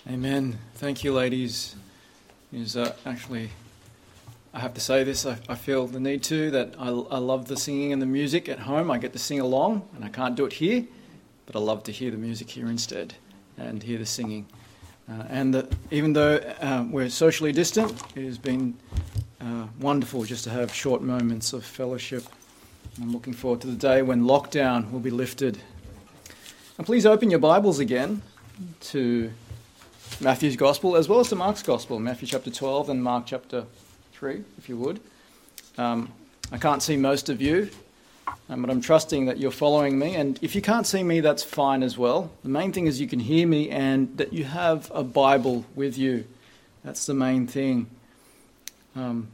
Amen. Thank you, ladies. Actually, I have to say this, I feel the need to, that I love the singing and the music at home. I get to sing along, and I can't do it here, but I love to hear the music here instead and hear the singing. Even though we're socially distant, it has been wonderful just to have short moments of fellowship. I'm looking forward to the day when lockdown will be lifted. And please open your Bibles again to Matthew's Gospel as well as to Mark's Gospel, Matthew chapter 12 and Mark chapter 3, if you would. I can't see most of you, but I'm trusting that you're following me. And if you can't see me, that's fine as well. The main thing is you can hear me and that you have a Bible with you. That's the main thing. Then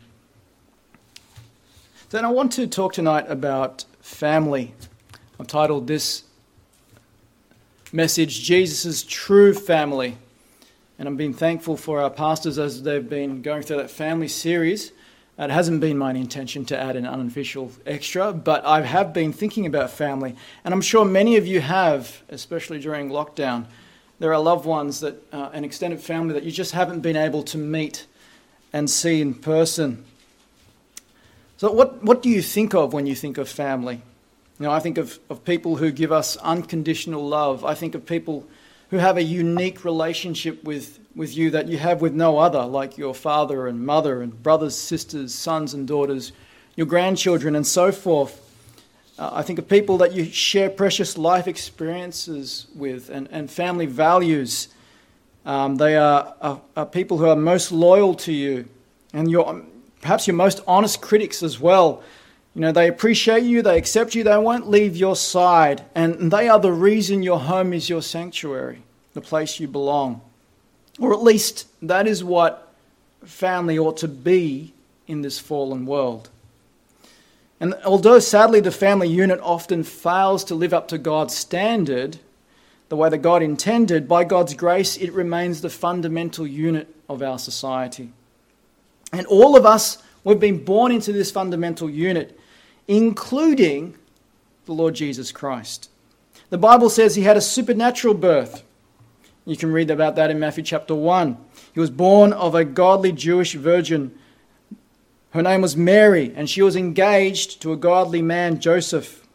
I want to talk tonight about family. I've titled this message, Jesus' True Family. And I'm being thankful for our pastors as they've been going through that family series. It hasn't been my intention to add an unofficial extra, but I have been thinking about family. And I'm sure many of you have, especially during lockdown. There are loved ones, that an extended family that you just haven't been able to meet and see in person. So what do you think of when you think of family? You know, I think of people who give us unconditional love. I think of people who have a unique relationship with you that you have with no other, like your father and mother and brothers, sisters, sons and daughters, your grandchildren and so forth. I think of people that you share precious life experiences with and family values. They are people who are most loyal to you and perhaps your most honest critics as well. You know, they appreciate you, they accept you, they won't leave your side, and they are the reason your home is your sanctuary, the place you belong. Or at least that is what family ought to be in this fallen world. And although sadly the family unit often fails to live up to God's standard, the way that God intended, by God's grace it remains the fundamental unit of our society. And all of us, we've been born into this fundamental unit, including the Lord Jesus Christ. The Bible says he had a supernatural birth. You can read about that in Matthew chapter 1. He was born of a godly Jewish virgin. Her name was Mary, and she was engaged to a godly man, Joseph.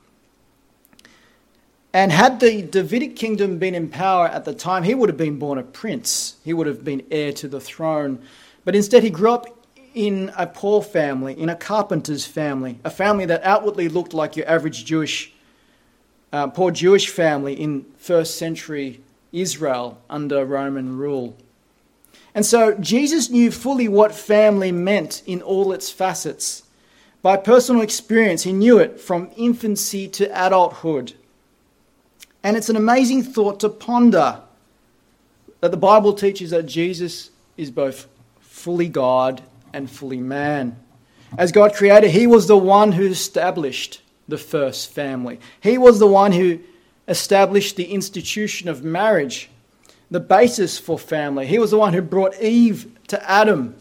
And had the Davidic kingdom been in power at the time, he would have been born a prince. He would have been heir to the throne. But instead he grew up in a poor family, in a carpenter's family, a family that outwardly looked like your average poor Jewish family in first century Israel under Roman rule. And so Jesus knew fully what family meant in all its facets. By personal experience, he knew it from infancy to adulthood. And it's an amazing thought to ponder that the Bible teaches that Jesus is both fully God and fully man. As God creator, he was the one who established the first family. He was the one who established the institution of marriage, the basis for family. He was the one who brought Eve to Adam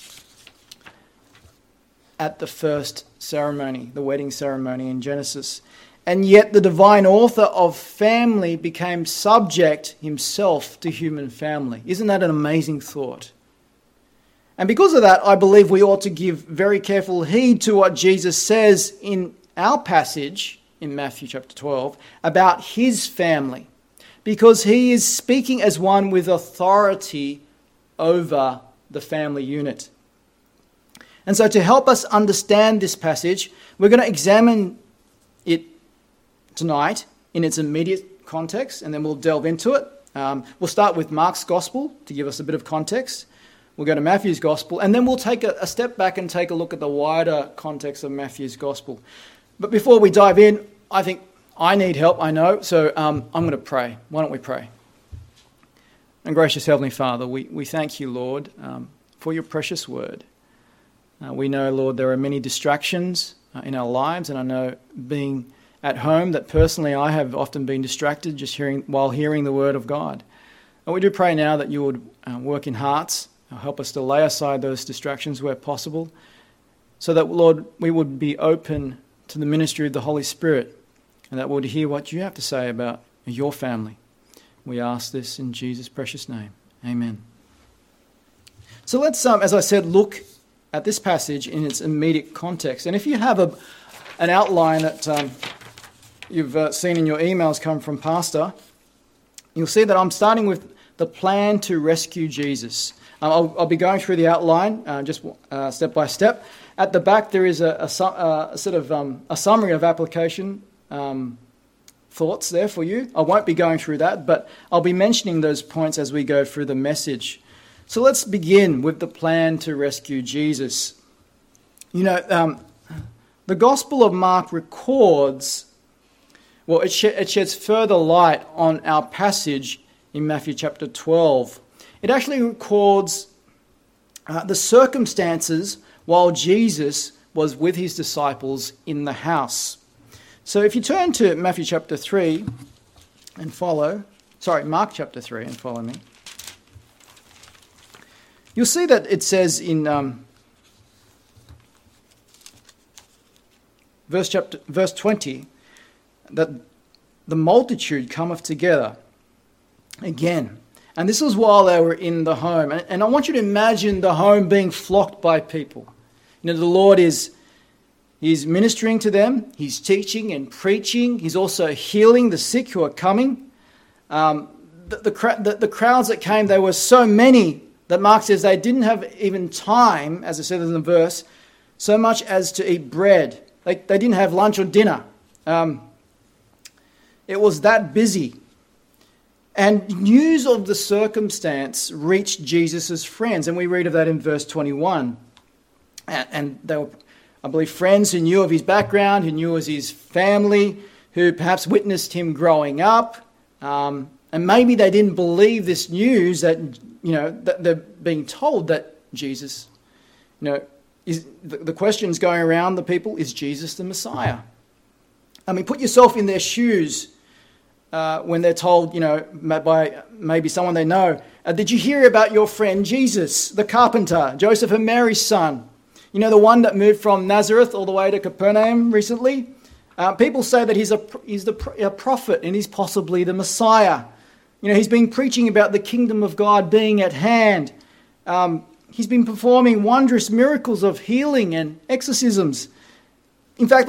at the first ceremony, the wedding ceremony in Genesis. And yet the divine author of family became subject himself to human family. Isn't that an amazing thought? And because of that, I believe we ought to give very careful heed to what Jesus says in our passage in Matthew chapter 12 about his family, because he is speaking as one with authority over the family unit. And so to help us understand this passage, we're going to examine it tonight in its immediate context, and then we'll delve into it. We'll start with Mark's Gospel to give us a bit of context. We'll go to Matthew's Gospel, and then we'll take a step back and take a look at the wider context of Matthew's Gospel. But before we dive in, I think I need help, I know, so I'm going to pray. Why don't we pray? And gracious Heavenly Father, we thank you, Lord, for your precious word. We know, Lord, there are many distractions in our lives, and I know being at home that personally I have often been distracted just while hearing the word of God. And we do pray now that you would work in hearts. Help us to lay aside those distractions where possible, so that, Lord, we would be open to the ministry of the Holy Spirit, and that we would hear what you have to say about your family. We ask this in Jesus' precious name. Amen. So let's, as I said, look at this passage in its immediate context. And if you have an outline that you've seen in your emails come from Pastor, you'll see that I'm starting with the plan to rescue Jesus. I'll be going through the outline just step by step. At the back there is a summary of application thoughts there for you. I won't be going through that, but I'll be mentioning those points as we go through the message. So let's begin with the plan to rescue Jesus. You know, the Gospel of Mark records, well, it sheds further light on our passage in Matthew chapter 12. It actually records the circumstances while Jesus was with his disciples in the house. So if you turn to Matthew chapter 3 and Mark chapter 3 and follow me, you'll see that it says in verse 20 that the multitude cometh together again. And this was while they were in the home. And I want you to imagine the home being flocked by people. You know, the Lord He's ministering to them. He's teaching and preaching. He's also healing the sick who are coming. The crowds that came, there were so many that Mark says they didn't have even time, as it says in the verse, so much as to eat bread. They didn't have lunch or dinner. It was that busy. And news of the circumstance reached Jesus' friends. And we read of that in verse 21. And they were, I believe, friends who knew of his background, who knew of his family, who perhaps witnessed him growing up. And maybe they didn't believe this news that, you know, that they're being told that Jesus, you know, is the questions going around the people, is Jesus the Messiah? I mean, put yourself in their shoes. When they're told, you know, by maybe someone they know, did you hear about your friend Jesus, the carpenter, Joseph and Mary's son? You know, the one that moved from Nazareth all the way to Capernaum recently? People say that he's a prophet and he's possibly the Messiah. You know, he's been preaching about the kingdom of God being at hand. He's been performing wondrous miracles of healing and exorcisms. In fact,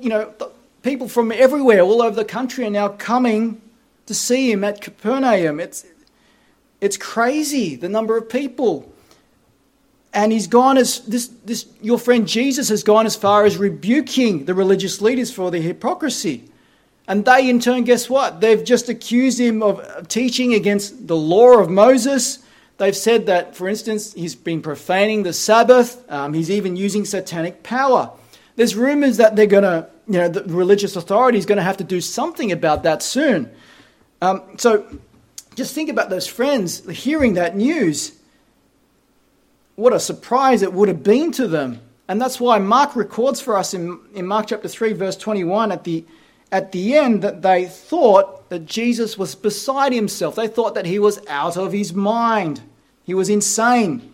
people from everywhere, all over the country, are now coming to see him at Capernaum. It's crazy, the number of people. And he's gone your friend Jesus has gone as far as rebuking the religious leaders for their hypocrisy. And they, in turn, guess what? They've just accused him of teaching against the law of Moses. They've said that, for instance, he's been profaning the Sabbath. He's even using satanic power. There's rumors that they're going to, you know, the religious authority is going to have to do something about that soon. So just think about those friends hearing that news. What a surprise it would have been to them. And that's why Mark records for us in Mark chapter 3, verse 21, at the end, that they thought that Jesus was beside himself. They thought that he was out of his mind. He was insane.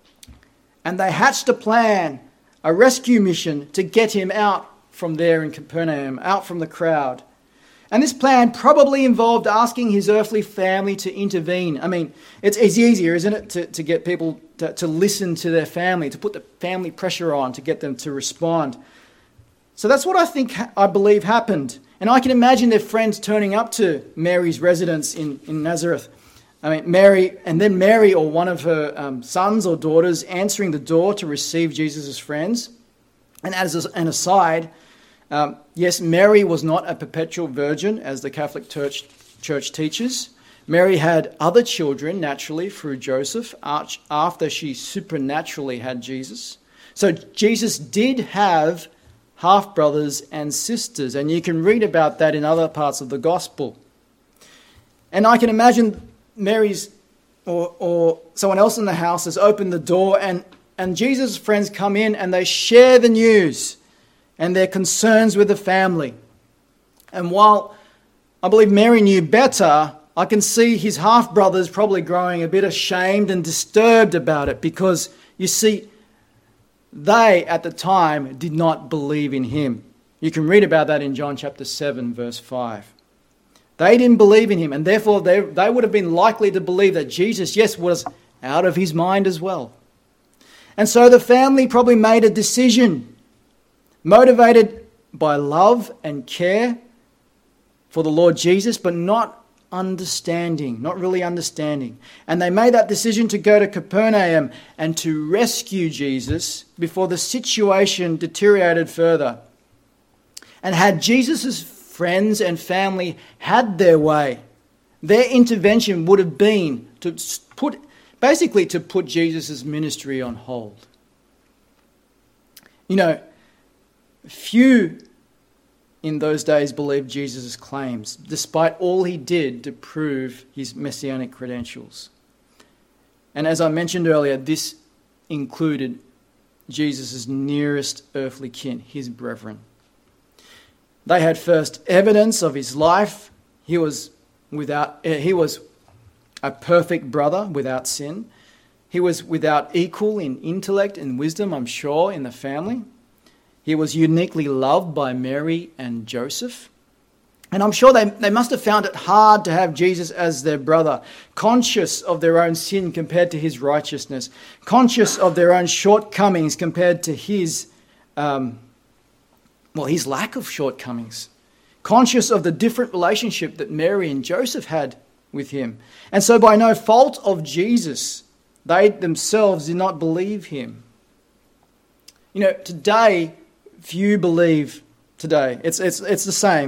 And they hatched a plan, a rescue mission to get him out from there in Capernaum, out from the crowd. And this plan probably involved asking his earthly family to intervene. I mean, it's easier, isn't it, to get people to listen to their family, to put the family pressure on, to get them to respond. So that's what I believe happened. And I can imagine their friends turning up to Mary's residence in Nazareth. I mean, Mary or one of her sons or daughters answering the door to receive Jesus' friends. And as an aside, yes, Mary was not a perpetual virgin, as the Catholic Church teaches. Mary had other children, naturally, through Joseph, after she supernaturally had Jesus. So Jesus did have half-brothers and sisters, and you can read about that in other parts of the Gospel. And I can imagine Mary's or someone else in the house has opened the door, and Jesus' friends come in and they share the news and their concerns with the family. And while I believe Mary knew better, I can see his half-brothers probably growing a bit ashamed and disturbed about it, because, you see, they at the time did not believe in him. You can read about that in John chapter 7, verse 5. They didn't believe in him, and therefore they would have been likely to believe that Jesus, yes, was out of his mind as well. And so the family probably made a decision, motivated by love and care for the Lord Jesus, but not really understanding. And they made that decision to go to Capernaum and to rescue Jesus before the situation deteriorated further. And had Jesus' friends and family had their way, their intervention would have been to put Jesus' ministry on hold. You know, few in those days believed Jesus' claims, despite all he did to prove his messianic credentials. And as I mentioned earlier, this included Jesus' nearest earthly kin, his brethren. They had first evidence of his life. He was a perfect brother without sin. He was without equal in intellect and wisdom, I'm sure, in the family. He was uniquely loved by Mary and Joseph. And I'm sure they must have found it hard to have Jesus as their brother, conscious of their own sin compared to his righteousness, conscious of their own shortcomings compared to his lack of shortcomings, conscious of the different relationship that Mary and Joseph had with him. And so by no fault of Jesus, they themselves did not believe him. You know, today, few believe today. It's the same.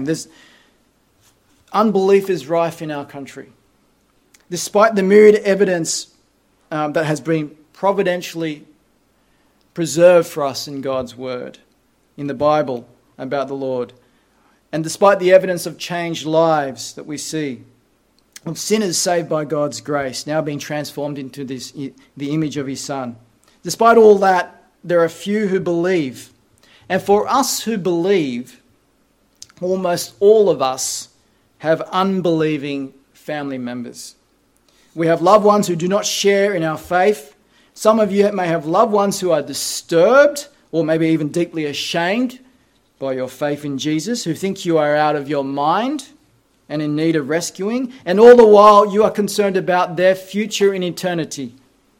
Unbelief is rife in our country. Despite the myriad evidence that has been providentially preserved for us in God's word, in the Bible, about the Lord, and despite the evidence of changed lives that we see, of sinners saved by God's grace, now being transformed into the image of his Son. Despite all that, there are few who believe. And for us who believe, almost all of us have unbelieving family members. We have loved ones who do not share in our faith. Some of you may have loved ones who are disturbed or maybe even deeply ashamed by your faith in Jesus, who think you are out of your mind and in need of rescuing, and all the while you are concerned about their future in eternity.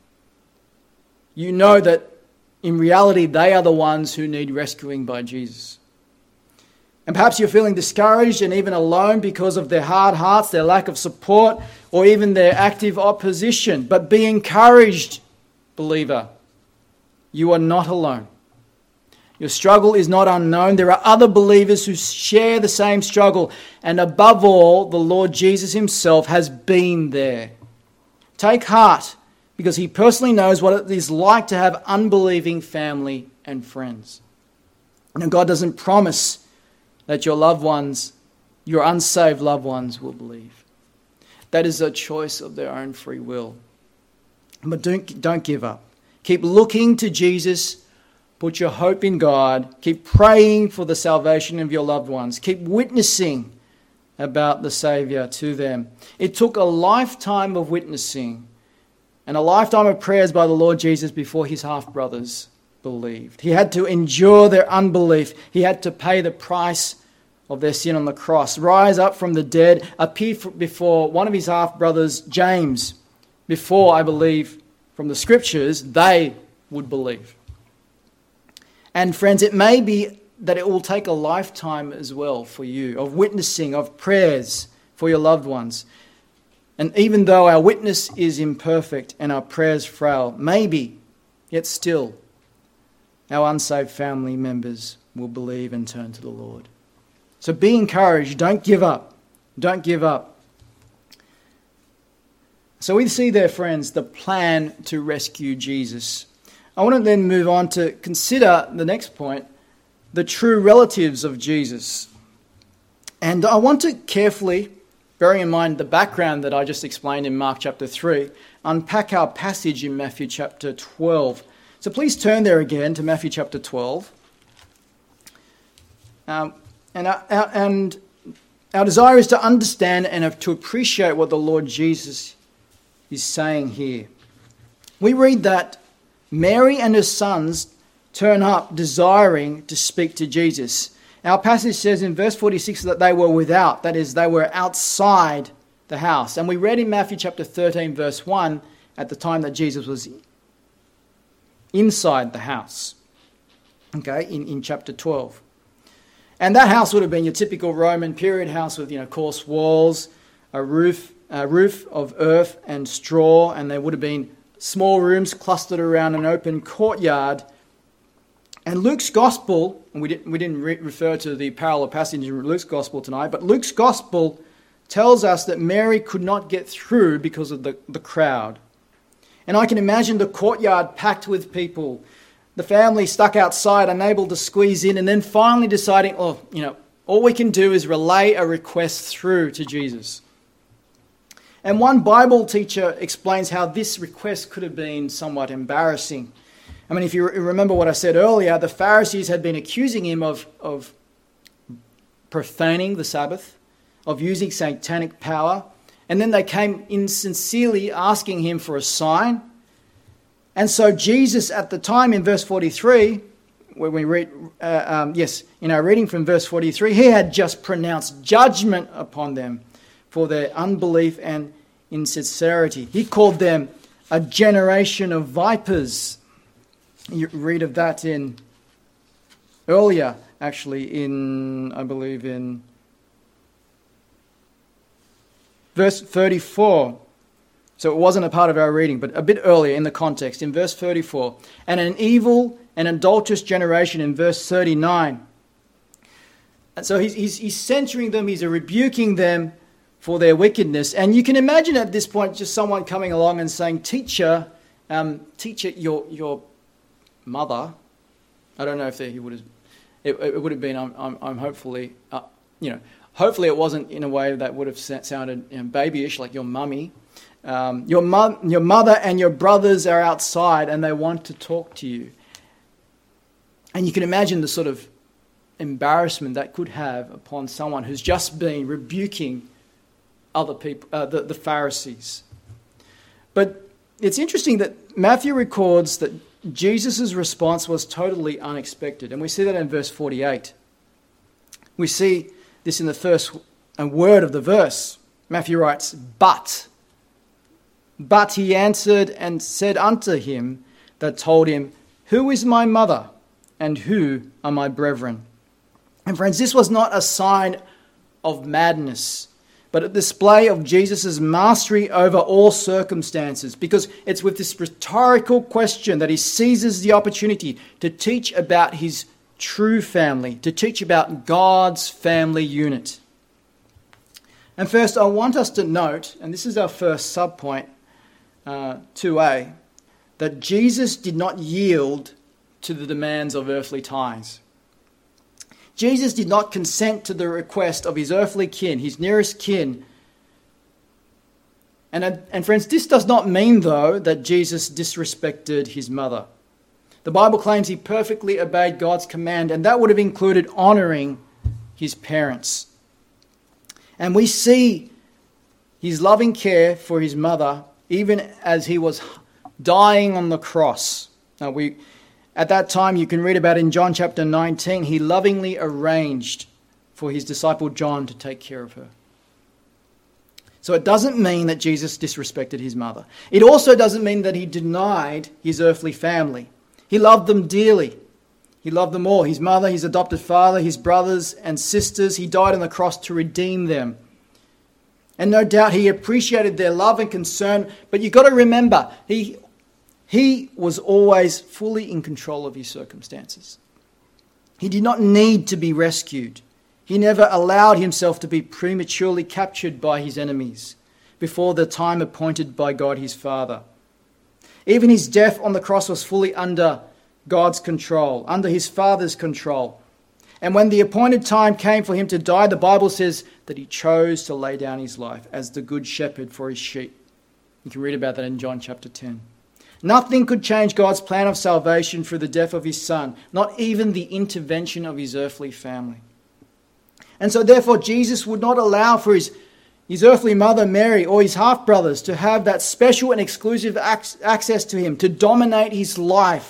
You know that in reality they are the ones who need rescuing by Jesus. And perhaps you're feeling discouraged and even alone because of their hard hearts, their lack of support, or even their active opposition. But be encouraged, believer. You are not alone. Your struggle is not unknown. There are other believers who share the same struggle. And above all, the Lord Jesus himself has been there. Take heart, because he personally knows what it is like to have unbelieving family and friends. Now, God doesn't promise that your loved ones, your unsaved loved ones, will believe. That is a choice of their own free will. But don't give up. Keep looking to Jesus. Put your hope in God. Keep praying for the salvation of your loved ones. Keep witnessing about the Saviour to them. It took a lifetime of witnessing and a lifetime of prayers by the Lord Jesus before his half-brothers believed. He had to endure their unbelief. He had to pay the price of their sin on the cross, rise up from the dead, appear before one of his half-brothers, James, before, I believe, from the Scriptures, they would believe. And friends, it may be that it will take a lifetime as well for you of witnessing, of prayers for your loved ones. And even though our witness is imperfect and our prayers frail, maybe, yet still, our unsaved family members will believe and turn to the Lord. So be encouraged. Don't give up. Don't give up. So we see there, friends, the plan to rescue Jesus. I want to then move on to consider the next point, the true relatives of Jesus. And I want to carefully, bearing in mind the background that I just explained in Mark chapter 3, unpack our passage in Matthew chapter 12. So please turn there again to Matthew chapter 12. And our desire is to understand and to appreciate what the Lord Jesus is saying here. We read that Mary and her sons turn up desiring to speak to Jesus. Our passage says in verse 46 that they were without, that is, they were outside the house. And we read in Matthew chapter 13, verse 1, at the time that Jesus was inside the house, okay, in chapter 12. And that house would have been your typical Roman period house with, coarse walls, a roof of earth and straw, and there would have been small rooms clustered around an open courtyard. And Luke's gospel, and we didn't refer to the parallel passage in Luke's gospel tonight, but Luke's gospel tells us that Mary could not get through because of the crowd. And I can imagine the courtyard packed with people, the family stuck outside, unable to squeeze in, and then finally deciding, all we can do is relay a request through to Jesus. And one Bible teacher explains how this request could have been somewhat embarrassing. I mean, if you remember what I said earlier, the Pharisees had been accusing him of profaning the Sabbath, of using satanic power, and then they came in sincerely asking him for a sign. And so Jesus at the time in verse 43, when we read, in our reading from verse 43, he had just pronounced judgment upon them for their unbelief and insincerity. He called them a generation of vipers. You read of that earlier, I believe in verse 34. So it wasn't a part of our reading, but a bit earlier in the context, in verse 34. And an evil and adulterous generation in verse 39. And so he's censuring them, he's rebuking them for their wickedness. And you can imagine at this point just someone coming along and saying, Teacher, your mother, I don't know if he would have, it would have been, I'm hopefully, hopefully it wasn't in a way that would have sounded babyish, like your mummy. Your mother and your brothers are outside and they want to talk to you. And you can imagine the sort of embarrassment that could have upon someone who's just been rebuking other people, the Pharisees. But it's interesting that Matthew records that Jesus' response was totally unexpected. And we see that in verse 48. We see this in the first word of the verse. Matthew writes, But he answered and said unto him that told him, Who is my mother, and who are my brethren? And friends, this was not a sign of madness, but a display of Jesus' mastery over all circumstances, because it's with this rhetorical question that he seizes the opportunity to teach about his true family, to teach about God's family unit. And first, I want us to note, and this is our first subpoint, 2a, that Jesus did not yield to the demands of earthly ties. Jesus did not consent to the request of his earthly kin, his nearest kin. And friends, this does not mean, though, that Jesus disrespected his mother. The Bible claims he perfectly obeyed God's command, and that would have included honouring his parents. And we see his loving care for his mother even as he was dying on the cross. Now at that time, you can read about in John chapter 19, he lovingly arranged for his disciple John to take care of her. So it doesn't mean that Jesus disrespected his mother. It also doesn't mean that he denied his earthly family. He loved them dearly. He loved them all. His mother, his adopted father, his brothers and sisters. He died on the cross to redeem them. And no doubt he appreciated their love and concern. But you've got to remember, he was always fully in control of his circumstances. He did not need to be rescued. He never allowed himself to be prematurely captured by his enemies before the time appointed by God his Father. Even his death on the cross was fully under God's control, under his Father's control. And when the appointed time came for him to die, the Bible says that he chose to lay down his life as the good shepherd for his sheep. You can read about that in John chapter 10. Nothing could change God's plan of salvation through the death of his Son, not even the intervention of his earthly family. And so therefore Jesus would not allow for his earthly mother Mary or his half-brothers to have that special and exclusive access to him, to dominate his life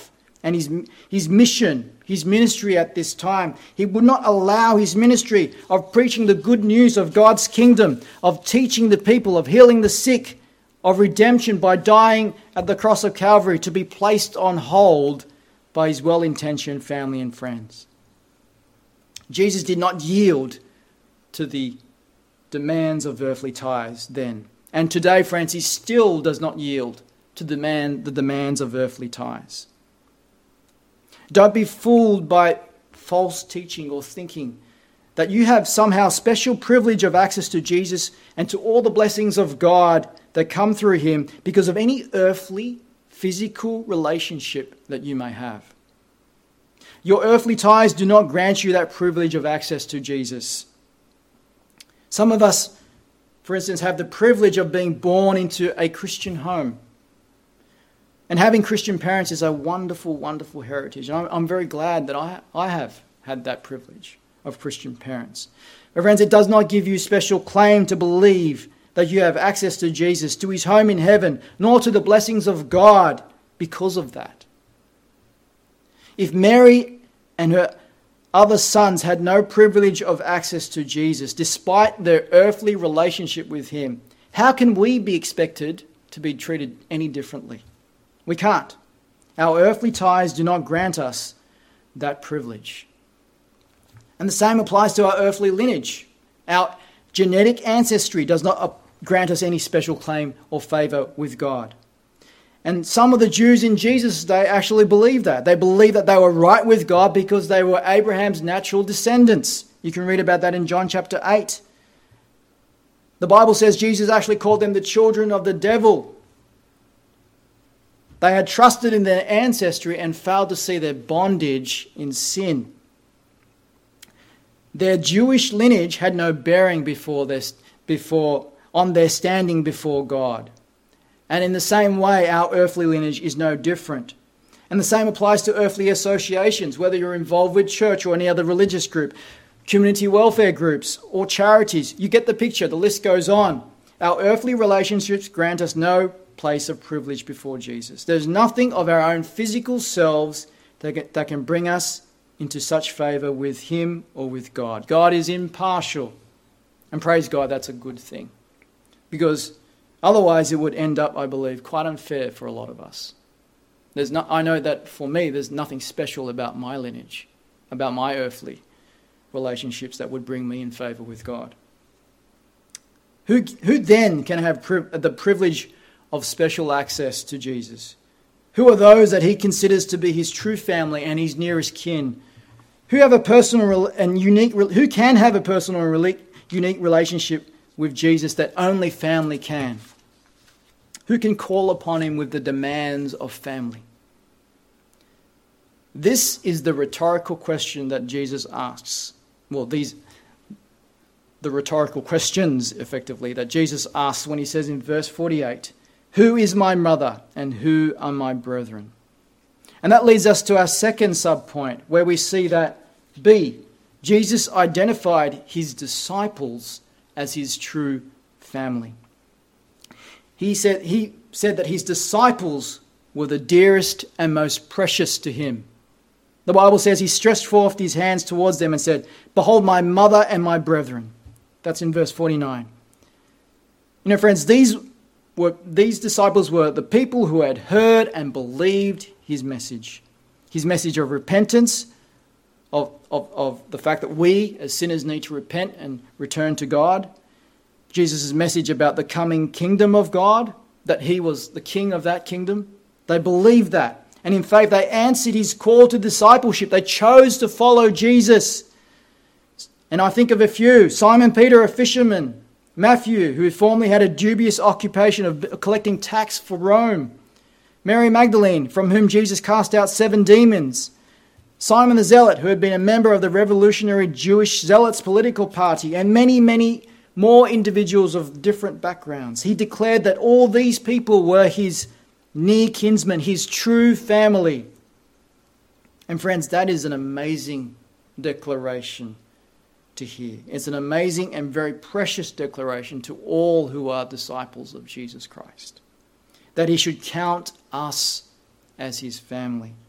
and his mission, his ministry at this time. He would not allow his ministry of preaching the good news of God's kingdom, of teaching the people, of healing the sick, of redemption by dying at the cross of Calvary, to be placed on hold by his well-intentioned family and friends. Jesus did not yield to the demands of earthly ties then. And today, friends, he still does not yield to the demands of earthly ties. Don't be fooled by false teaching or thinking that you have somehow special privilege of access to Jesus and to all the blessings of God that come through him because of any earthly, physical relationship that you may have. Your earthly ties do not grant you that privilege of access to Jesus. Some of us, for instance, have the privilege of being born into a Christian home. And having Christian parents is a wonderful, wonderful heritage. And I'm very glad that I have had that privilege of Christian parents. But friends, it does not give you special claim to believe that you have access to Jesus, to his home in heaven, nor to the blessings of God because of that. If Mary and her other sons had no privilege of access to Jesus, despite their earthly relationship with him, how can we be expected to be treated any differently? We can't. Our earthly ties do not grant us that privilege. And the same applies to our earthly lineage. Our genetic ancestry does not grant us any special claim or favour with God. And some of the Jews in Jesus' day actually believed that. They believed that they were right with God because they were Abraham's natural descendants. You can read about that in John chapter 8. The Bible says Jesus actually called them the children of the devil. They had trusted in their ancestry and failed to see their bondage in sin. Their Jewish lineage had no bearing on their standing before God. And in the same way, our earthly lineage is no different. And the same applies to earthly associations, whether you're involved with church or any other religious group, community welfare groups or charities. You get the picture. The list goes on. Our earthly relationships grant us no place of privilege before Jesus. There's nothing of our own physical selves that can bring us into such favour with him or with God. God is impartial. And praise God, that's a good thing. Because otherwise it would end up, I believe, quite unfair for a lot of us. I know that for me, there's nothing special about my lineage, about my earthly relationships that would bring me in favour with God. Who then can have the privilege of special access to Jesus? Who are those that he considers to be his true family and his nearest kin? Who can have a personal and unique relationship with Jesus that only family can? Who can call upon him with the demands of family? This is the rhetorical question that Jesus asks. The rhetorical questions, effectively, that Jesus asks when he says in verse 48, "Who is my mother and who are my brethren?" And that leads us to our second subpoint, where we see that B, Jesus identified his disciples as his true family. He said that his disciples were the dearest and most precious to him. The Bible says he stretched forth his hands towards them and said, "Behold my mother and my brethren." That's in verse 49. You know, friends, these disciples were the people who had heard and believed his message of repentance, of the fact that we as sinners need to repent and return to God, Jesus' message about the coming kingdom of God, that he was the king of that kingdom. They believed that. And in faith, they answered his call to discipleship. They chose to follow Jesus. And I think of a few. Simon Peter, a fisherman. Matthew, who formerly had a dubious occupation of collecting tax for Rome. Mary Magdalene, from whom Jesus cast out 7 demons. Simon the Zealot, who had been a member of the revolutionary Jewish Zealots political party. And many, many more individuals of different backgrounds. He declared that all these people were his near kinsmen, his true family. And friends, that is an amazing declaration to hear. It's an amazing and very precious declaration to all who are disciples of Jesus Christ, that he should count us as his family.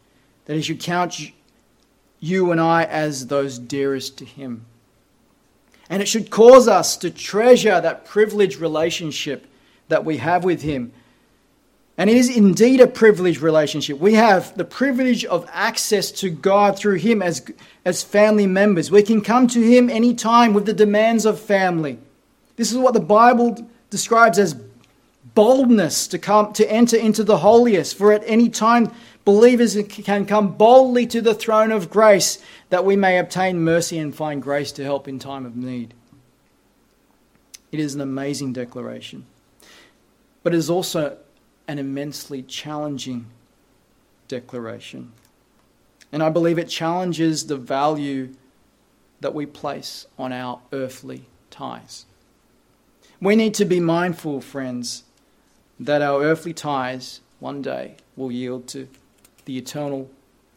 that he should count you and I as those dearest to him. And it should cause us to treasure that privileged relationship that we have with him. And it is indeed a privileged relationship. We have the privilege of access to God through him as family members. We can come to him anytime with the demands of family. This is what the Bible describes as boldness to enter into the holiest. For at any time, believers can come boldly to the throne of grace that we may obtain mercy and find grace to help in time of need. It is an amazing declaration. But it is also an immensely challenging declaration. And I believe it challenges the value that we place on our earthly ties. We need to be mindful, friends, that our earthly ties one day will yield to the eternal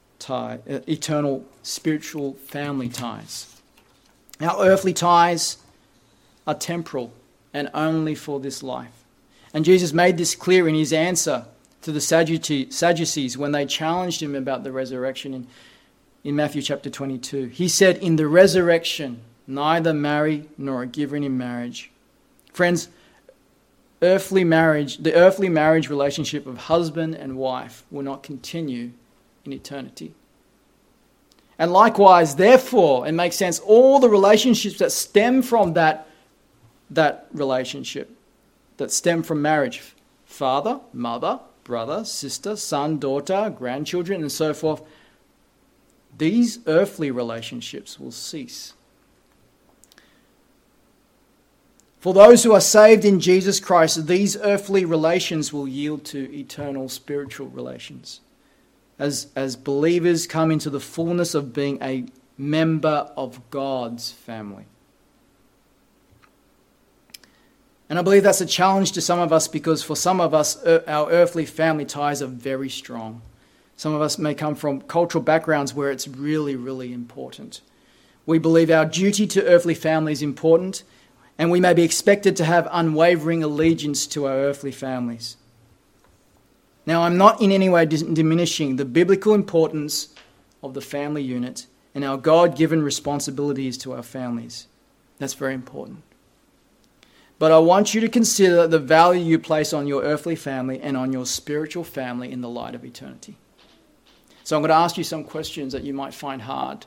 spiritual family ties. Our earthly ties are temporal and only for this life. And Jesus made this clear in his answer to the Sadducees when they challenged him about the resurrection in Matthew chapter 22. He said, in the resurrection, neither marry nor are given in marriage. Friends, the earthly marriage relationship of husband and wife will not continue in eternity. And likewise, therefore, it makes sense, all the relationships that stem from that relationship, that stem from marriage, father, mother, brother, sister, son, daughter, grandchildren, and so forth, these earthly relationships will cease. For those who are saved in Jesus Christ, these earthly relations will yield to eternal spiritual relations. As believers come into the fullness of being a member of God's family. And I believe that's a challenge to some of us because for some of us, our earthly family ties are very strong. Some of us may come from cultural backgrounds where it's really, really important. We believe our duty to earthly family is important, and we may be expected to have unwavering allegiance to our earthly families. Now, I'm not in any way diminishing the biblical importance of the family unit and our God-given responsibilities to our families. That's very important. But I want you to consider the value you place on your earthly family and on your spiritual family in the light of eternity. So I'm going to ask you some questions that you might find hard.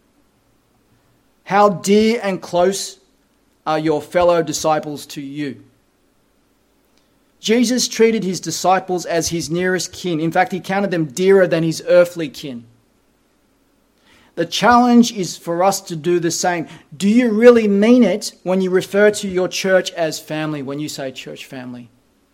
How dear and close are your fellow disciples to you? Jesus treated his disciples as his nearest kin. In fact, he counted them dearer than his earthly kin. The challenge is for us to do the same. Do you really mean it when you refer to your church as family, when you say church family?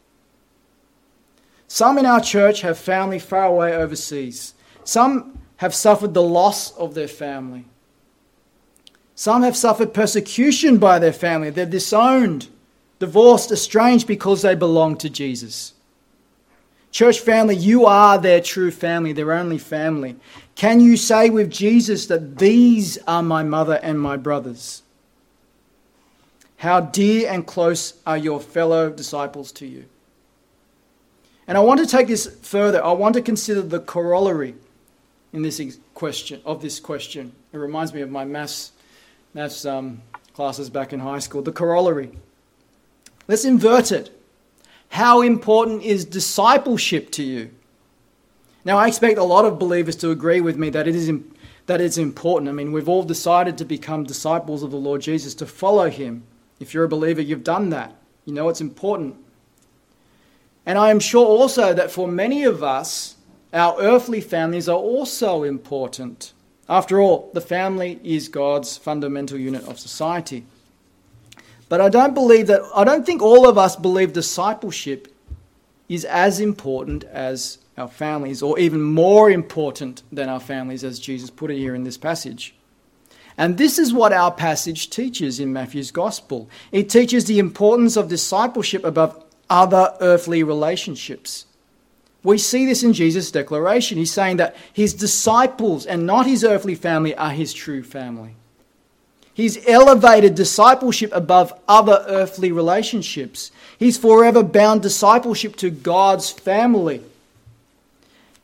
Some in our church have family far away overseas. Some have suffered the loss of their family. Some have suffered persecution by their family. They're disowned, divorced, estranged because they belong to Jesus. Church family, you are their true family, their only family. Can you say with Jesus that these are my mother and my brothers? How dear and close are your fellow disciples to you? And I want to take this further. I want to consider the corollary in this question. It reminds me of my maths classes back in high school. The corollary. Let's invert it. How important is discipleship to you? Now, I expect a lot of believers to agree with me that it's important. I mean, we've all decided to become disciples of the Lord Jesus, to follow him. If you're a believer, you've done that. You know it's important. And I am sure also that for many of us, our earthly families are also important. After all, the family is God's fundamental unit of society. But I don't think all of us believe discipleship is as important as our families, or even more important than our families, as Jesus put it here in this passage. And this is what our passage teaches in Matthew's Gospel. It teaches the importance of discipleship above other earthly relationships. We see this in Jesus' declaration. He's saying that his disciples and not his earthly family are his true family. He's elevated discipleship above other earthly relationships. He's forever bound discipleship to God's family.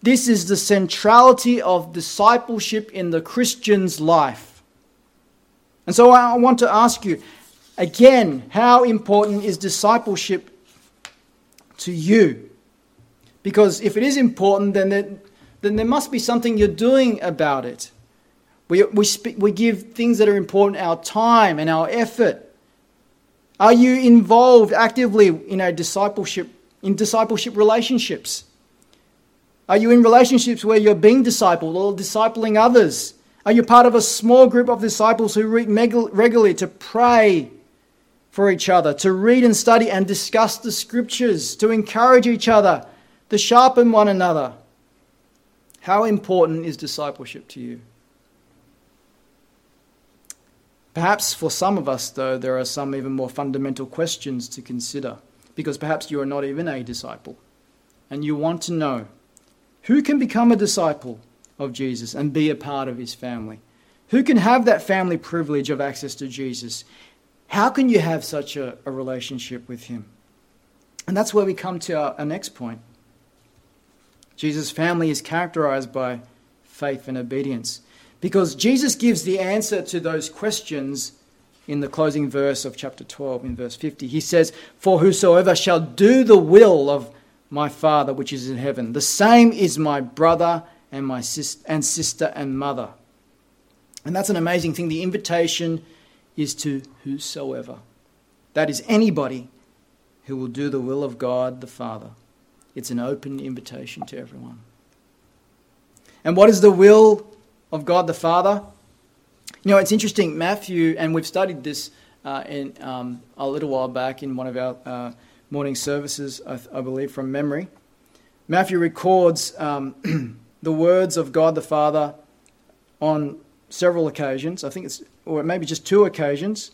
This is the centrality of discipleship in the Christian's life. And so I want to ask you, again, how important is discipleship to you? Because if it is important, then there must be something you're doing about it. We give things that are important our time and our effort. Are you involved actively in discipleship relationships? Are you in relationships where you're being discipled or discipling others? Are you part of a small group of disciples who read regularly to pray for each other, to read and study and discuss the scriptures, to encourage each other, to sharpen one another? How important is discipleship to you? Perhaps for some of us, though, there are some even more fundamental questions to consider, because perhaps you are not even a disciple, and you want to know who can become a disciple of Jesus and be a part of his family. Who can have that family privilege of access to Jesus? How can you have such a relationship with him? And that's where we come to our next point. Jesus' family is characterized by faith and obedience, because Jesus gives the answer to those questions in the closing verse of chapter 12, in verse 50. He says, "For whosoever shall do the will of my Father which is in heaven, the same is my brother and my sister and mother." And that's an amazing thing. The invitation is to whosoever. That is anybody who will do the will of God the Father. It's an open invitation to everyone. And what is the will of God the Father? You know, it's interesting, Matthew, and we've studied this in a little while back in one of our morning services, I believe, from memory. Matthew records the words of God the Father on several occasions. I think it's, or maybe just 2 occasions.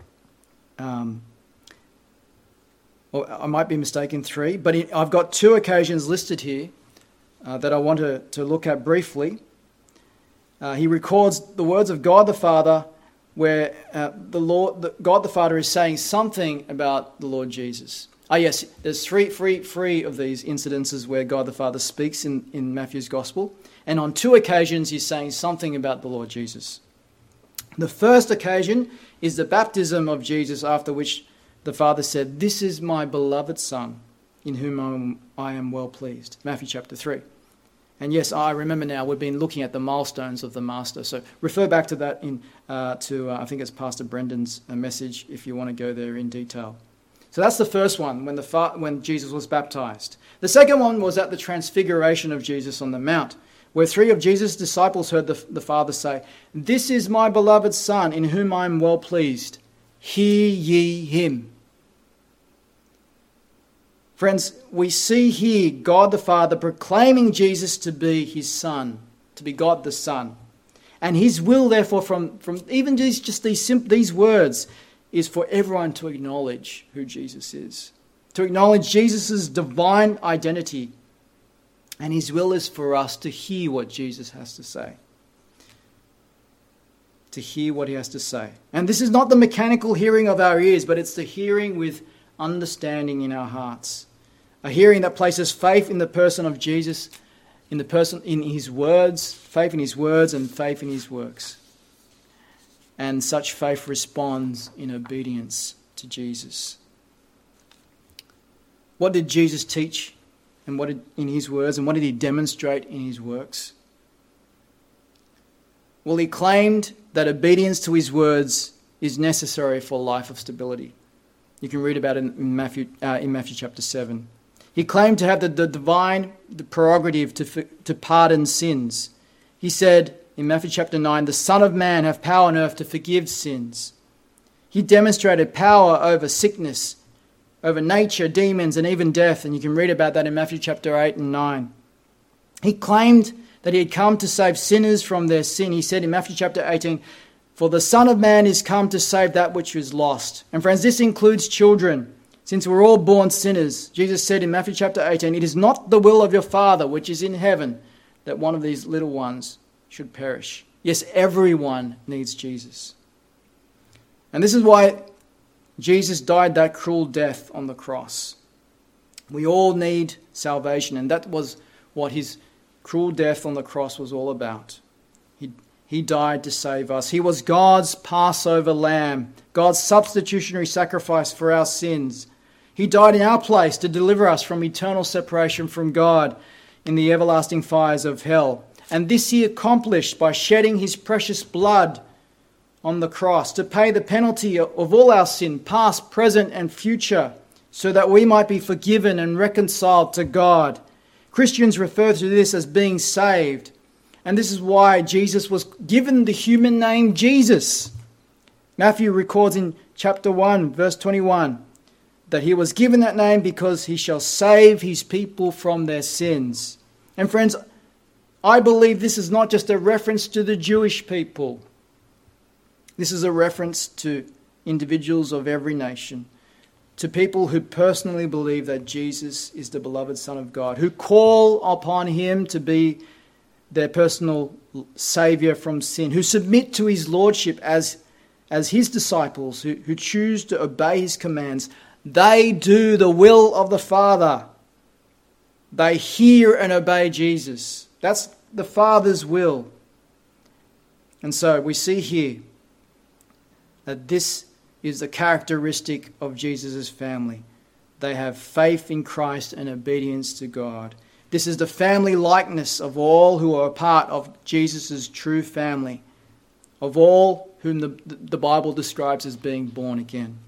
Or I might be mistaken, 3. But I've got 2 occasions listed here that I want to look at briefly. He records the words of God the Father where God the Father is saying something about the Lord Jesus. Yes, there's three of these incidences where God the Father speaks in Matthew's Gospel. And on 2 occasions, he's saying something about the Lord Jesus. The first occasion is the baptism of Jesus, after which the Father said, "This is my beloved Son, in whom I am well pleased." Matthew chapter 3. And yes, I remember now, we've been looking at the milestones of the Master. So refer back to that I think it's Pastor Brendan's message if you want to go there in detail. So that's the first one, when Jesus was baptized. The second one was at the transfiguration of Jesus on the Mount, where 3 of Jesus' disciples heard the Father say, "This is my beloved Son, in whom I am well pleased. Hear ye him." Friends, we see here God the Father proclaiming Jesus to be his Son, to be God the Son. And his will, therefore, from even just these words, is for everyone to acknowledge who Jesus is, to acknowledge Jesus' divine identity. And his will is for us to hear what Jesus has to say. To hear what he has to say. And this is not the mechanical hearing of our ears, but it's the hearing with understanding in our hearts. A hearing that places faith in the person of Jesus, in his words, faith in his words and faith in his works. And such faith responds in obedience to Jesus. What did Jesus teach in his words, and what did he demonstrate in his works? Well, he claimed that obedience to his words is necessary for a life of stability. You can read about it in Matthew chapter 7. He claimed to have the divine prerogative to pardon sins. He said in Matthew chapter 9, "The Son of Man hath power on earth to forgive sins." He demonstrated power over sickness, over nature, demons, and even death. And you can read about that in Matthew chapter 8 and 9. He claimed that he had come to save sinners from their sin. He said in Matthew chapter 18, "For the Son of Man is come to save that which is lost." And friends, this includes children. Since we're all born sinners, Jesus said in Matthew chapter 18, "It is not the will of your Father which is in heaven that one of these little ones should perish." Yes, everyone needs Jesus. And this is why Jesus died that cruel death on the cross. We all need salvation, and that was what his cruel death on the cross was all about. He died to save us. He was God's Passover lamb, God's substitutionary sacrifice for our sins. He died in our place to deliver us from eternal separation from God in the everlasting fires of hell. And this he accomplished by shedding his precious blood on the cross to pay the penalty of all our sin, past, present, and future, so that we might be forgiven and reconciled to God. Christians refer to this as being saved. And this is why Jesus was given the human name Jesus. Matthew records in chapter 1, verse 21, that he was given that name because he shall save his people from their sins. And friends, I believe this is not just a reference to the Jewish people. This is a reference to individuals of every nation, to people who personally believe that Jesus is the beloved Son of God, who call upon him to be their personal Saviour from sin, who submit to his lordship as his disciples, who choose to obey his commands. They do the will of the Father. They hear and obey Jesus. That's the Father's will. And so we see here that this is the characteristic of Jesus' family. They have faith in Christ and obedience to God. This is the family likeness of all who are a part of Jesus' true family, of all whom the Bible describes as being born again.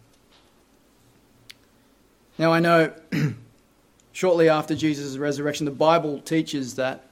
Now I know shortly after Jesus' resurrection, the Bible teaches that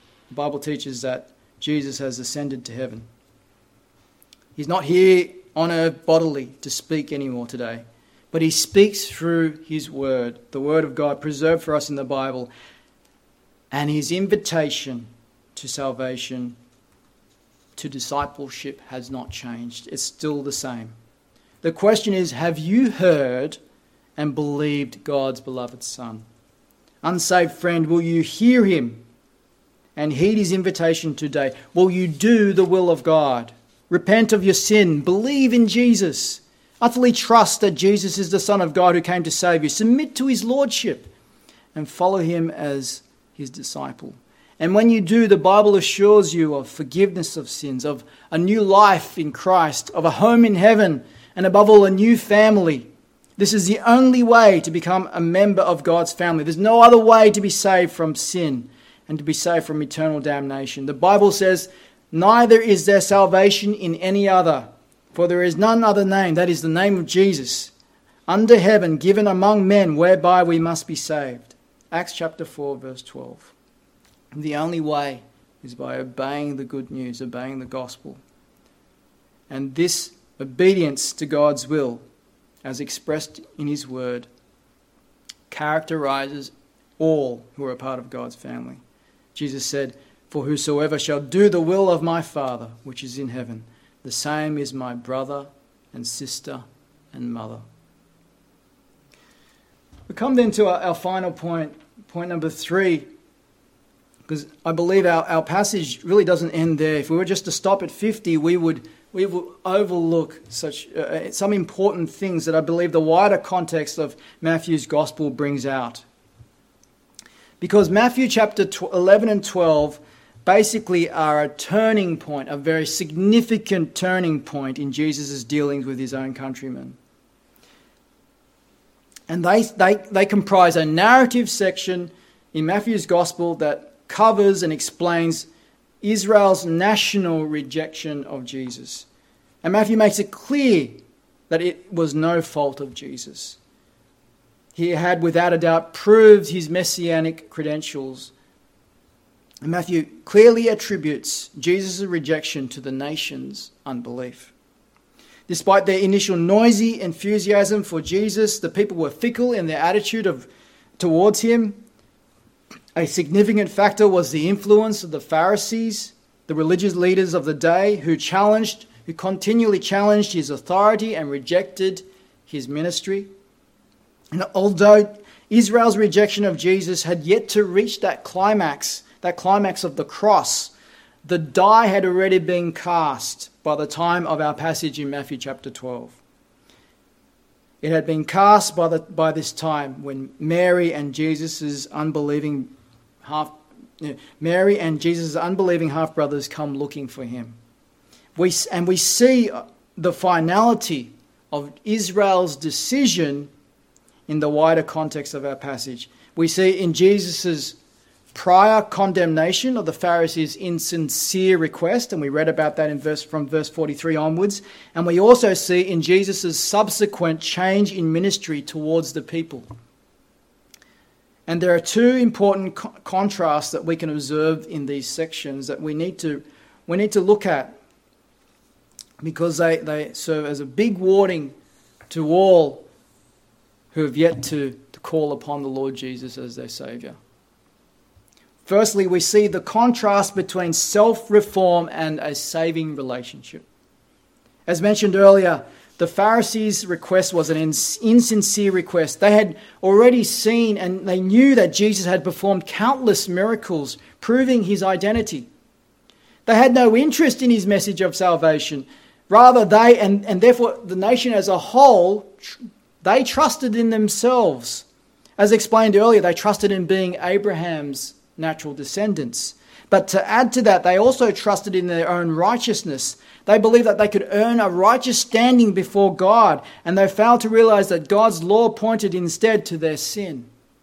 Jesus has ascended to heaven. He's not here on earth bodily to speak anymore today, but he speaks through his word, the word of God preserved for us in the Bible. And his invitation to salvation, to discipleship, has not changed. It's still the same. The question is, have you heard and believed God's beloved Son? Unsaved friend, will you hear him and heed his invitation today? Will you do the will of God? Repent of your sin. Believe in Jesus. Utterly trust that Jesus is the Son of God who came to save you. Submit to his lordship and follow him as his disciple. And when you do, the Bible assures you of forgiveness of sins, of a new life in Christ, of a home in heaven, and above all, a new family. This is the only way to become a member of God's family. There's no other way to be saved from sin and to be saved from eternal damnation. The Bible says, neither is there salvation in any other, for there is none other name, that is the name of Jesus, under heaven given among men whereby we must be saved. Acts chapter 4, verse 12. The only way is by obeying the good news, obeying the gospel. And this obedience to God's will, as expressed in his word, characterizes all who are a part of God's family. Jesus said, "For whosoever shall do the will of my Father, which is in heaven, the same is my brother and sister and mother." We come then to our final point number 3, because I believe our passage really doesn't end there. If we were just to stop at 50, we would overlook some important things that I believe the wider context of Matthew's gospel brings out. Because Matthew chapter 11 and 12 basically are a turning point, a very significant turning point in Jesus' dealings with his own countrymen. And they comprise a narrative section in Matthew's gospel that covers and explains Israel's national rejection of Jesus. And Matthew makes it clear that it was no fault of Jesus. He had, without a doubt, proved his messianic credentials. And Matthew clearly attributes Jesus' rejection to the nation's unbelief. Despite their initial noisy enthusiasm for Jesus, the people were fickle in their attitude towards him. A significant factor was the influence of the Pharisees, the religious leaders of the day, who continually challenged his authority and rejected his ministry. And although Israel's rejection of Jesus had yet to reach that climax of the cross, the die had already been cast by the time of our passage in Matthew chapter 12. It had been cast by this time when Mary and Jesus' unbelieving Mary and Jesus' unbelieving half-brothers come looking for him. We see the finality of Israel's decision in the wider context of our passage. We see in Jesus' prior condemnation of the Pharisees' insincere request, and we read about that from verse 43 onwards. And we also see in Jesus' subsequent change in ministry towards the people. And there are two important contrasts that we can observe in these sections that we need to look at, because they serve as a big warning to all who have yet to call upon the Lord Jesus as their Saviour. Firstly, we see the contrast between self-reform and a saving relationship. As mentioned earlier, the Pharisees' request was an insincere request. They had already seen and they knew that Jesus had performed countless miracles, proving his identity. They had no interest in his message of salvation. Rather, they, and therefore the nation as a whole, they trusted in themselves. As explained earlier, they trusted in being Abraham's natural descendants. But to add to that, they also trusted in their own righteousness. They believed that they could earn a righteous standing before God, and they failed to realize that God's law pointed instead to their sin.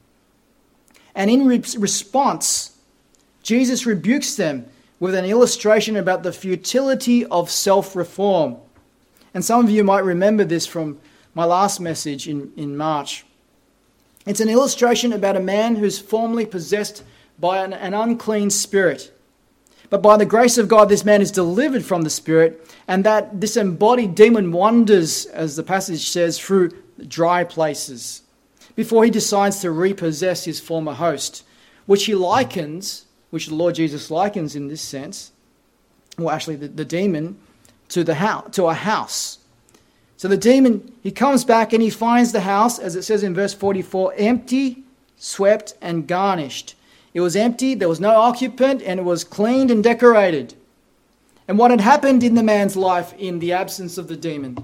And in response, Jesus rebukes them with an illustration about the futility of self-reform. And some of you might remember this from my last message in March. It's an illustration about a man who's formerly possessed by an unclean spirit. But by the grace of God, this man is delivered from the spirit, and that disembodied demon wanders, as the passage says, through dry places before he decides to repossess his former host, which the Lord Jesus likens in this sense, well, actually the demon, to a house. So the demon, he comes back and he finds the house, as it says in verse 44, empty, swept, and garnished. It was empty, there was no occupant, and it was cleaned and decorated. And what had happened in the man's life in the absence of the demon?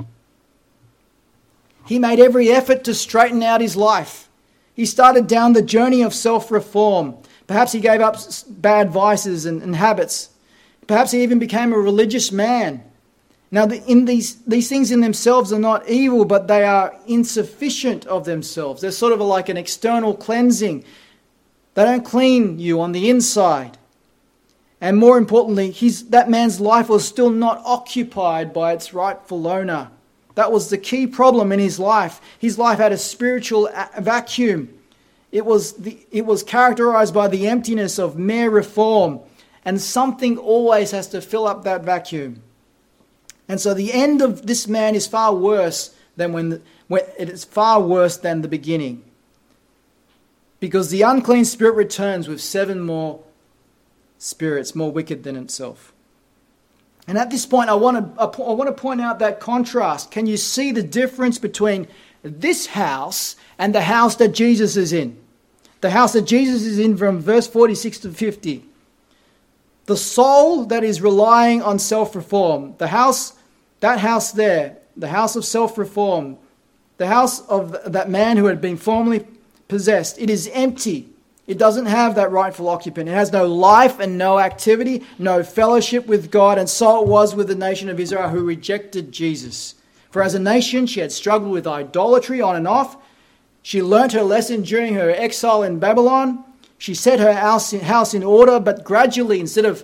He made every effort to straighten out his life. He started down the journey of self-reform. Perhaps he gave up bad vices and habits. Perhaps he even became a religious man. Now, these things in themselves are not evil, but they are insufficient of themselves. They're sort of like an external cleansing. They don't clean you on the inside. And more importantly, that man's life was still not occupied by its rightful owner. That was the key problem in his life. His life had a spiritual vacuum. It was characterized by the emptiness of mere reform. And something always has to fill up that vacuum. And so the end of this man is far worse than the beginning. Because the unclean spirit returns with 7 more spirits, more wicked than itself. And at this point, I want to point out that contrast. Can you see the difference between this house and the house that Jesus is in? The house that Jesus is in from verse 46 to 50. The soul that is relying on self-reform. That house there, the house of self-reform. The house of that man who had been formerly possessed. It is empty. It doesn't have that rightful occupant. It has no life and no activity, no fellowship with God, and so it was with the nation of Israel who rejected Jesus. For as a nation, she had struggled with idolatry on and off. She learnt her lesson during her exile in Babylon. She set her house in order, but gradually, instead of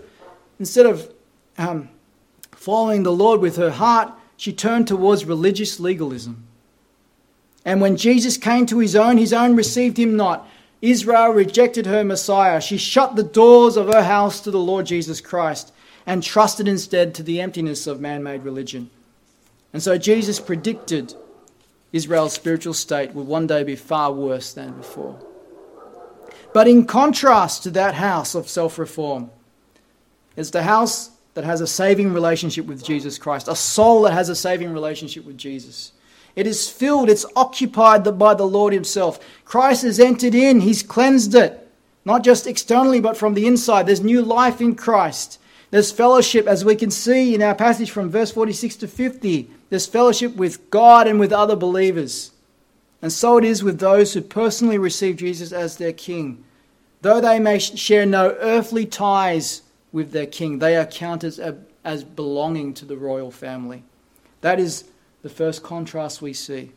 following the Lord with her heart, she turned towards religious legalism. And when Jesus came to his own received him not. Israel rejected her Messiah. She shut the doors of her house to the Lord Jesus Christ and trusted instead to the emptiness of man-made religion. And so Jesus predicted Israel's spiritual state would one day be far worse than before. But in contrast to that house of self-reform, is the house that has a saving relationship with Jesus Christ, a soul that has a saving relationship with Jesus. It is filled, it's occupied by the Lord himself. Christ has entered in, he's cleansed it. Not just externally, but from the inside. There's new life in Christ. There's fellowship, as we can see in our passage from verse 46 to 50. There's fellowship with God and with other believers. And so it is with those who personally receive Jesus as their King. Though they may share no earthly ties with their king, they are counted as belonging to the royal family. That is the first contrast we see.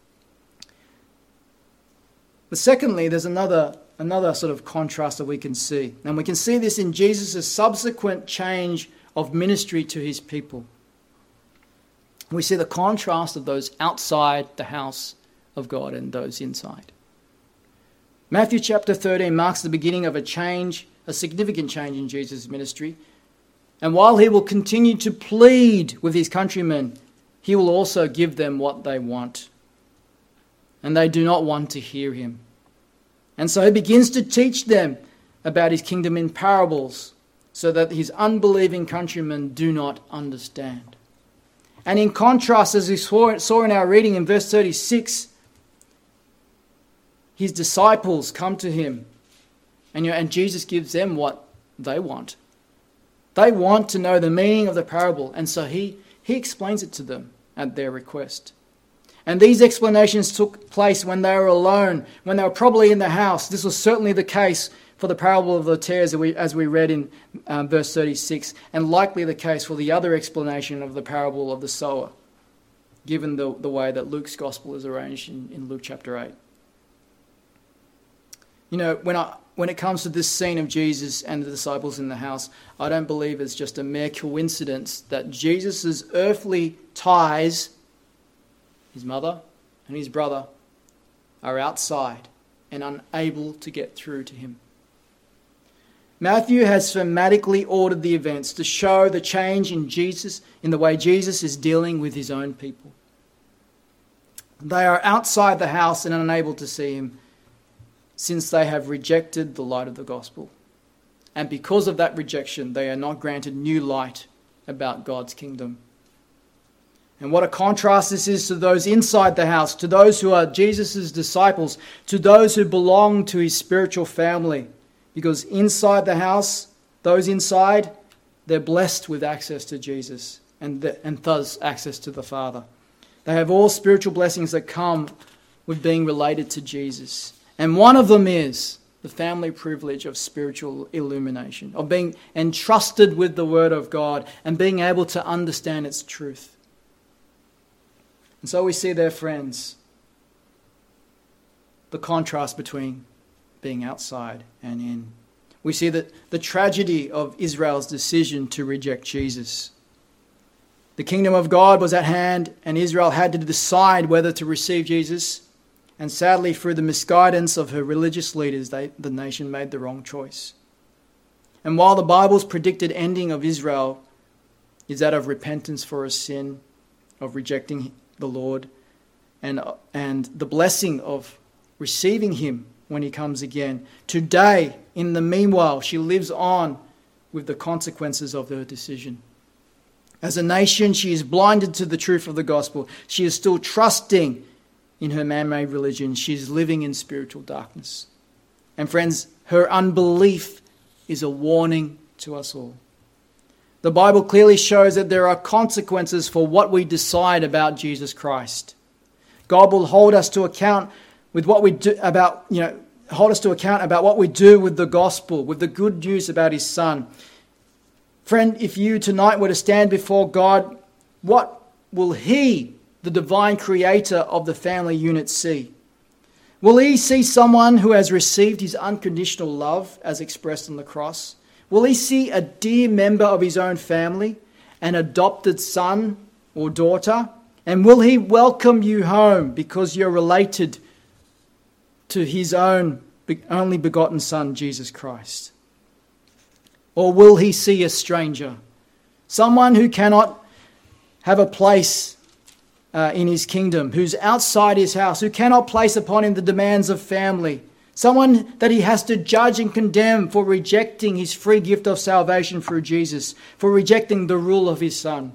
But secondly, there's another sort of contrast that we can see. And we can see this in Jesus' subsequent change of ministry to his people. We see the contrast of those outside the house of God and those inside. Matthew chapter 13 marks the beginning of a significant change in Jesus' ministry. And while he will continue to plead with his countrymen, he will also give them what they want. And they do not want to hear him. And so he begins to teach them about his kingdom in parables, so that his unbelieving countrymen do not understand. And in contrast, as we saw in our reading in verse 36, his disciples come to him, and Jesus gives them what they want. They want to know the meaning of the parable, and so he explains it to them at their request. And these explanations took place when they were alone, when they were probably in the house. This was certainly the case for the parable of the tares as we read in verse 36, and likely the case for the other explanation of the parable of the sower, given the way that Luke's gospel is arranged in Luke chapter 8. You know, when it comes to this scene of Jesus and the disciples in the house, I don't believe it's just a mere coincidence that Jesus' earthly ties, his mother and his brother, are outside and unable to get through to him. Matthew has thematically ordered the events to show the change in Jesus, in the way Jesus is dealing with his own people. They are outside the house and unable to see him, since they have rejected the light of the gospel. And because of that rejection, they are not granted new light about God's kingdom. And what a contrast this is to those inside the house, to those who are Jesus' disciples, to those who belong to his spiritual family. Because inside the house, those inside, they're blessed with access to Jesus and thus access to the Father. They have all spiritual blessings that come with being related to Jesus. And one of them is the family privilege of spiritual illumination, of being entrusted with the Word of God and being able to understand its truth. And so we see there, friends, the contrast between being outside and in. We see that the tragedy of Israel's decision to reject Jesus. The kingdom of God was at hand, and Israel had to decide whether to receive Jesus. And sadly, through the misguidance of her religious leaders, the nation made the wrong choice. And while the Bible's predicted ending of Israel is that of repentance for a sin, of rejecting the Lord, and the blessing of receiving him when he comes again, today, in the meanwhile, she lives on with the consequences of her decision. As a nation, she is blinded to the truth of the gospel. She is still trusting in her man-made religion. She is living in spiritual darkness. And friends, her unbelief is a warning to us all. The Bible clearly shows that there are consequences for what we decide about Jesus Christ. God will hold us to account with what we do about what we do with the gospel, with the good news about his Son. Friend, if you tonight were to stand before God, what will he, the divine creator of the family unit, see? Will he see someone who has received his unconditional love as expressed on the cross? Will he see a dear member of his own family, an adopted son or daughter? And will he welcome you home because you're related to his own only begotten Son, Jesus Christ? Or will he see a stranger, someone who cannot have a place in his kingdom, who's outside his house, who cannot place upon him the demands of family, someone that he has to judge and condemn for rejecting his free gift of salvation through Jesus, for rejecting the rule of his Son?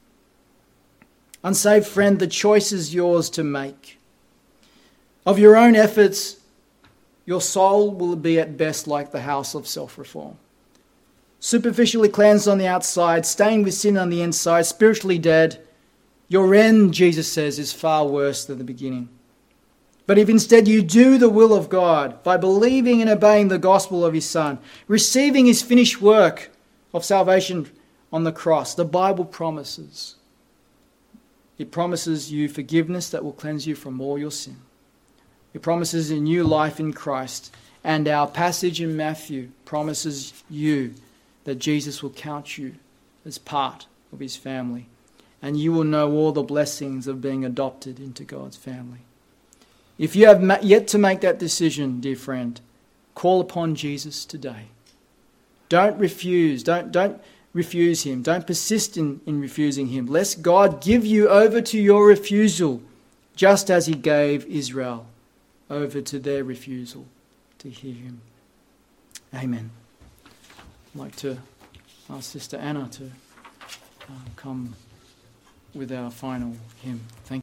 Unsaved friend, the choice is yours to make. Of your own efforts, your soul will be at best like the house of self-reform. Superficially cleansed on the outside, stained with sin on the inside, spiritually dead. Your end, Jesus says, is far worse than the beginning. But if instead you do the will of God by believing and obeying the gospel of his Son, receiving his finished work of salvation on the cross, the Bible promises. It promises you forgiveness that will cleanse you from all your sin. It promises a new life in Christ. And our passage in Matthew promises you that Jesus will count you as part of his family. And you will know all the blessings of being adopted into God's family. If you have yet to make that decision, dear friend, call upon Jesus today. Don't refuse. Don't refuse him. Don't persist in refusing him, lest God give you over to your refusal, just as he gave Israel over to their refusal to hear him. Amen. I'd like to ask Sister Anna to come with our final hymn. Thank you.